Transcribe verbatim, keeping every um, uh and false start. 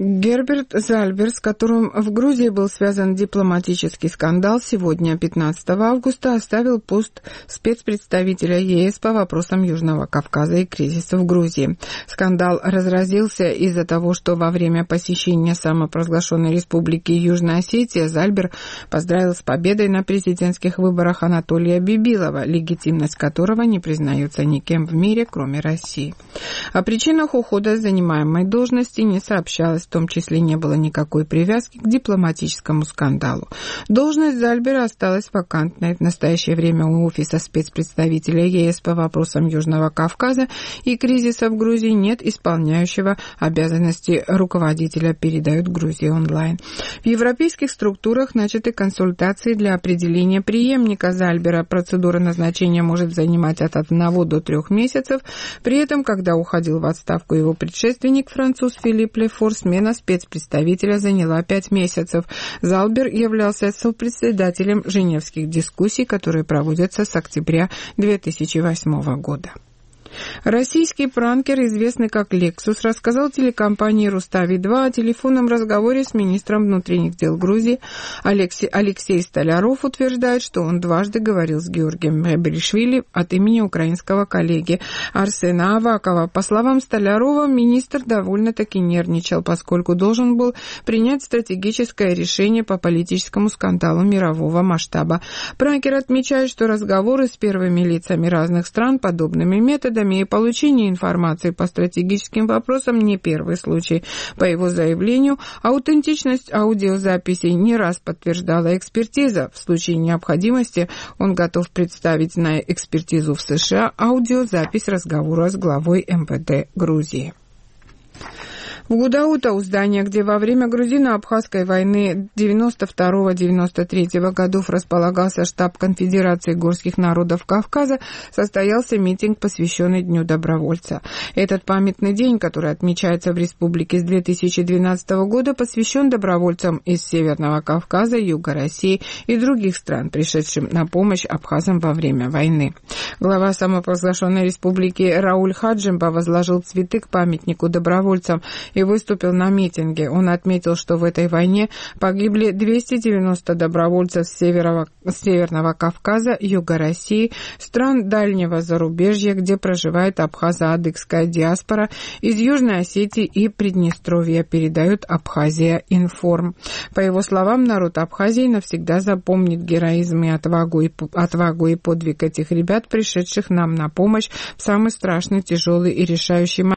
Герберт Зальбер, с которым в Грузии был связан дипломатический скандал, сегодня, пятнадцатого августа, оставил пост спецпредставителя ЕС по вопросам Южного Кавказа и кризиса в Грузии. Скандал разразился из-за того, что во время посещения самопровозглашенной республики Южная Осетия Зальбер поздравил с победой на президентских выборах Анатолия Бибилова, легитимность которого не признается никем в мире, кроме России. О причинах ухода с занимаемой должности не сообщалось. В том числе не было никакой привязки к дипломатическому скандалу. Должность Зальбера осталась вакантной. В настоящее время у офиса спецпредставителя ЕС по вопросам Южного Кавказа и кризиса в Грузии нет исполняющего обязанности руководителя, передают Грузия онлайн. В европейских структурах начаты консультации для определения преемника Зальбера. Процедура назначения может занимать от одного до трех месяцев. При этом, когда уходил в отставку его предшественник, француз Филипп Лефор, смена спецпредставителя заняла пять месяцев. Зальбер являлся сопредседателем женевских дискуссий, которые проводятся с октября две тысячи восьмого года. Российский пранкер, известный как Lexus, рассказал телекомпании Рустави два о телефонном разговоре с министром внутренних дел Грузии. Алексей, Алексей Столяров утверждает, что он дважды говорил с Георгием Мебелишвили от имени украинского коллеги Арсена Авакова. По словам Столярова, министр довольно-таки нервничал, поскольку должен был принять стратегическое решение по политическому скандалу мирового масштаба. Пранкер отмечает, что разговоры с первыми лицами разных стран подобными методами и получение информации по стратегическим вопросам не первый случай. По его заявлению, аутентичность аудиозаписей не раз подтверждала экспертиза. В случае необходимости он готов представить на экспертизу в США аудиозапись разговора с главой эм вэ дэ Грузии. В Гудаута, у здания, где во время грузино-абхазской войны девяносто второго — девяносто третьего годов располагался штаб Конфедерации горских народов Кавказа, состоялся митинг, посвященный Дню добровольца. Этот памятный день, который отмечается в республике с две тысячи двенадцатого года, посвящен добровольцам из Северного Кавказа, Юга России и других стран, пришедшим на помощь абхазам во время войны. Глава самопровозглашенной республики Рауль Хаджимба возложил цветы к памятнику добровольцам и выступил на митинге. Он отметил, что в этой войне погибли двести девяносто добровольцев с, северо- с Северного Кавказа, Юга России, стран дальнего зарубежья, где проживает абхазо-адыгская диаспора, из Южной Осетии и Приднестровья, передают Абхазия Информ. По его словам, народ Абхазии навсегда запомнит героизм и отвагу и, отвагу и подвиг этих ребят, пришедших нам на помощь в самый страшный, тяжелый и решающий момент